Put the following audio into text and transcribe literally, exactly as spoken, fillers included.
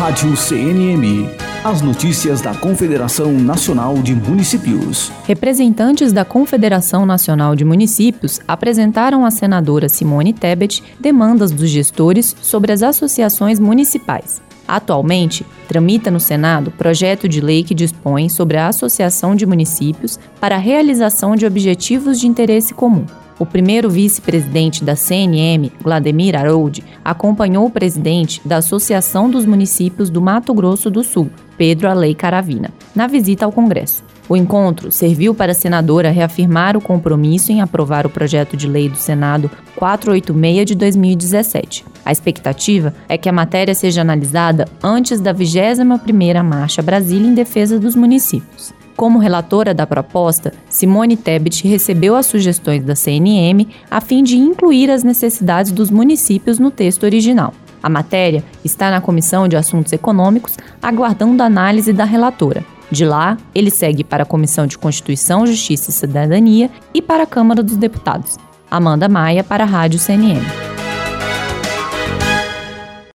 Rádio C N M. As notícias da Confederação Nacional de Municípios. Representantes da Confederação Nacional de Municípios apresentaram à senadora Simone Tebet demandas dos gestores sobre as associações municipais. Atualmente, tramita no Senado projeto de lei que dispõe sobre a associação de municípios para a realização de objetivos de interesse comum. O primeiro vice-presidente da C N M, Vladimir Aroldi, acompanhou o presidente da Associação dos Municípios do Mato Grosso do Sul, Pedro Alei Caravina, na visita ao Congresso. O encontro serviu para a senadora reafirmar o compromisso em aprovar o projeto de lei do Senado quatrocentos e oitenta e seis de dois mil e dezessete. A expectativa é que a matéria seja analisada antes da vigésima primeira Marcha Brasília em defesa dos municípios. Como relatora da proposta, Simone Tebet recebeu as sugestões da C N M a fim de incluir as necessidades dos municípios no texto original. A matéria está na Comissão de Assuntos Econômicos, aguardando a análise da relatora. De lá, ele segue para a Comissão de Constituição, Justiça e Cidadania e para a Câmara dos Deputados. Amanda Maia, para a Rádio C N M.